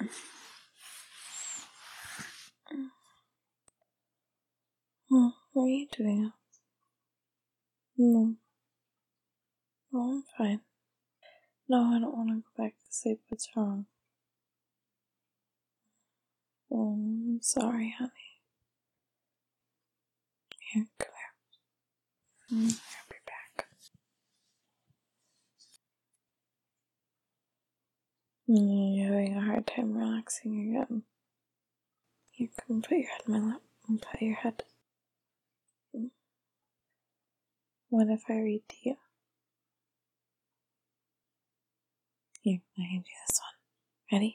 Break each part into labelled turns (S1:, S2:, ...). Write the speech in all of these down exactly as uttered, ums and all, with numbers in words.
S1: Oh, what are you doing? No. No, I'm fine. No, I don't want to go back to sleep. What's wrong? Oh, I'm sorry, honey. Here, come here. Mm, I'll be back. Mm, You're having a hard time relaxing again. You can put your head in my lap and put your head. What if I read to you? Here, I hand you this one. Ready?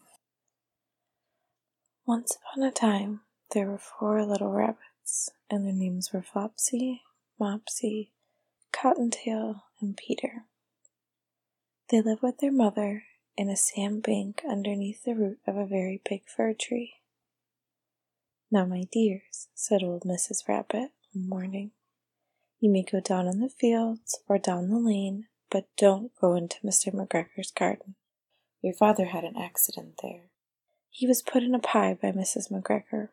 S1: Once upon a time, there were four little rabbits, and their names were Flopsy, Mopsy, Cottontail, and Peter. They lived with their mother in a sand bank underneath the root of a very big fir tree. Now, my dears, said old Missus Rabbit one morning, you may go down in the fields or down the lane, but don't go into Mister McGregor's garden. Your father had an accident there. He was put in a pie by Missus McGregor.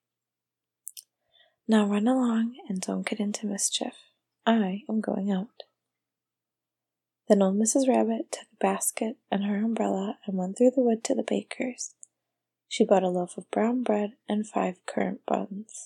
S1: Now run along and don't get into mischief. I am going out. Then old Missus Rabbit took a basket and her umbrella and went through the wood to the baker's. She bought a loaf of brown bread and five currant buns.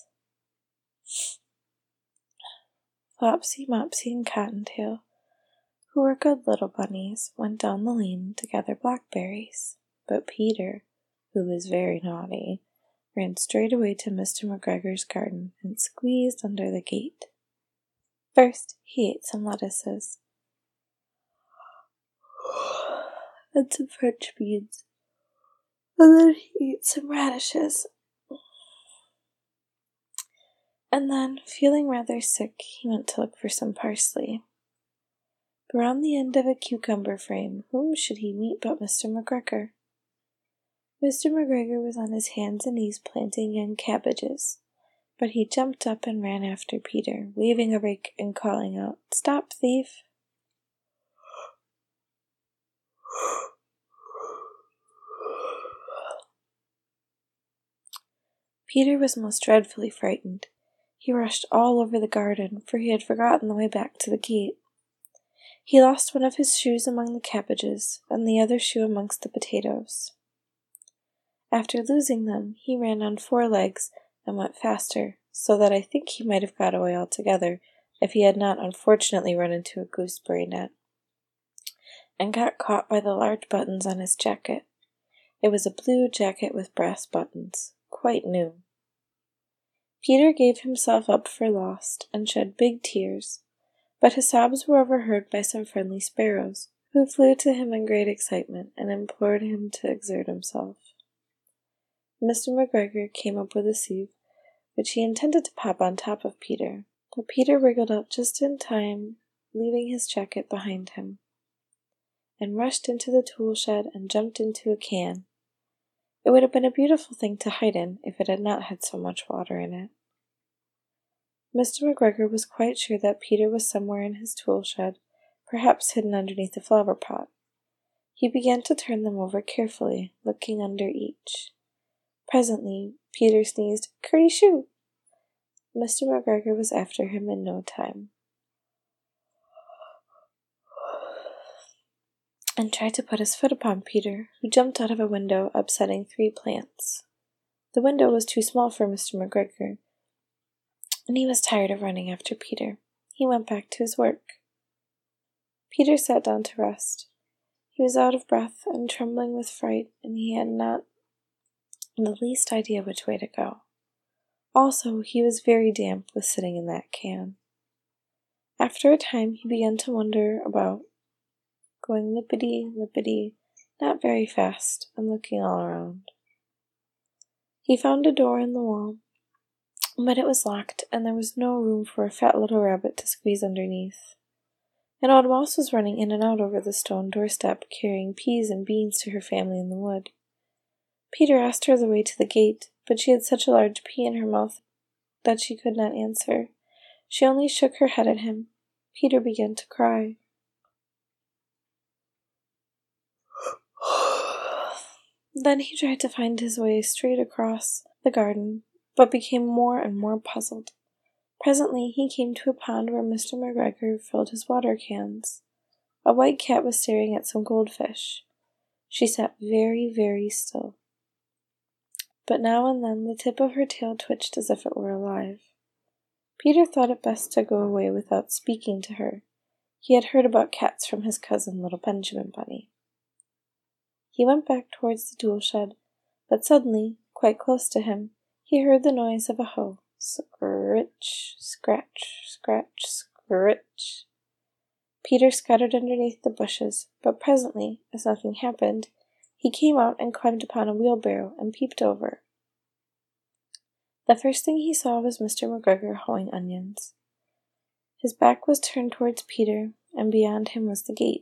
S1: Flopsy, Mopsy, and Cottontail, who were good little bunnies, went down the lane to gather blackberries. But Peter, who was very naughty, ran straight away to Mister McGregor's garden and squeezed under the gate. First, he ate some lettuces and some French beans, and then he ate some radishes. And then, feeling rather sick, he went to look for some parsley. But around the end of a cucumber frame, whom should he meet but Mister McGregor? Mister McGregor was on his hands and knees planting young cabbages, but he jumped up and ran after Peter, waving a rake and calling out, "Stop, thief!" Peter was most dreadfully frightened. He rushed all over the garden, for he had forgotten the way back to the gate. He lost one of his shoes among the cabbages, and the other shoe amongst the potatoes. After losing them, he ran on four legs and went faster, so that I think he might have got away altogether if he had not unfortunately run into a gooseberry net, and got caught by the large buttons on his jacket. It was a blue jacket with brass buttons, quite new. Peter gave himself up for lost and shed big tears, but his sobs were overheard by some friendly sparrows, who flew to him in great excitement and implored him to exert himself. Mister McGregor came up with a sieve, which he intended to pop on top of Peter, but Peter wriggled up just in time, leaving his jacket behind him, and rushed into the tool shed and jumped into a can. It would have been a beautiful thing to hide in if it had not had so much water in it. Mister McGregor was quite sure that Peter was somewhere in his tool shed, perhaps hidden underneath a flower pot. He began to turn them over carefully, looking under each. Presently, Peter sneezed, "Curdy-shoo!" Mister McGregor was after him in no time, and tried to put his foot upon Peter, who jumped out of a window, upsetting three plants. The window was too small for Mister McGregor, and he was tired of running after Peter. He went back to his work. Peter sat down to rest. He was out of breath and trembling with fright, and he had not the least idea which way to go. Also, he was very damp with sitting in that can. After a time, he began to wander about, going lippity, lippity, not very fast, and looking all around. He found a door in the wall, but it was locked, and there was no room for a fat little rabbit to squeeze underneath. An old mouse was running in and out over the stone doorstep, carrying peas and beans to her family in the wood. Peter asked her the way to the gate, but she had such a large pea in her mouth that she could not answer. She only shook her head at him. Peter began to cry. Then he tried to find his way straight across the garden, but became more and more puzzled. Presently he came to a pond where Mister McGregor filled his water cans. A white cat was staring at some goldfish. She sat very, very still, but now and then the tip of her tail twitched as if it were alive. Peter thought it best to go away without speaking to her. He had heard about cats from his cousin, little Benjamin Bunny. He went back towards the tool shed, but suddenly, quite close to him, he heard the noise of a hoe. Scritch, scratch, scratch, scritch. Peter scuttered underneath the bushes, but presently, as nothing happened, he came out and climbed upon a wheelbarrow and peeped over. The first thing he saw was Mister McGregor hoeing onions. His back was turned towards Peter, and beyond him was the gate.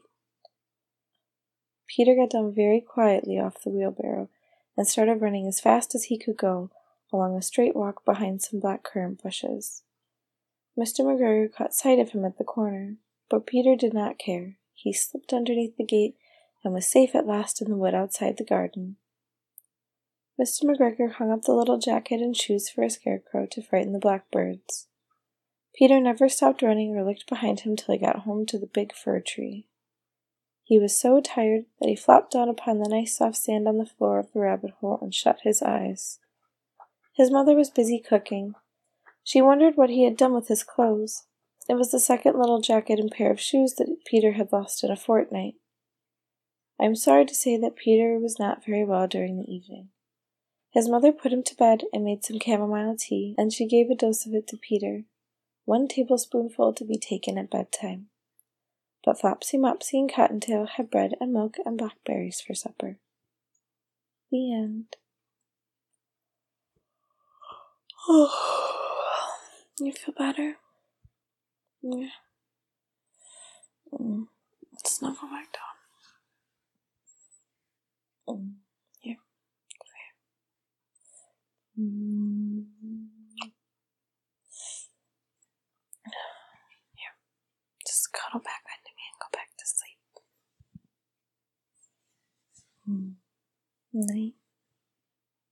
S1: Peter got down very quietly off the wheelbarrow and started running as fast as he could go along a straight walk behind some black currant bushes. Mister McGregor caught sight of him at the corner, but Peter did not care. He slipped underneath the gate and was safe at last in the wood outside the garden. Mister McGregor hung up the little jacket and shoes for a scarecrow to frighten the blackbirds. Peter never stopped running or looked behind him till he got home to the big fir tree. He was so tired that he flopped down upon the nice soft sand on the floor of the rabbit hole and shut his eyes. His mother was busy cooking. She wondered what he had done with his clothes. It was the second little jacket and pair of shoes that Peter had lost in a fortnight. I am sorry to say that Peter was not very well during the evening. His mother put him to bed and made some chamomile tea, and she gave a dose of it to Peter, one tablespoonful to be taken at bedtime. But Flopsy, Mopsy, and Cottontail had bread and milk and blackberries for supper. The end. Oh, you feel better? Yeah. Mm. Snuggle back down. Mm. Here. Mm. Here. Just cuddle back into me and go back to sleep. Mm. Night.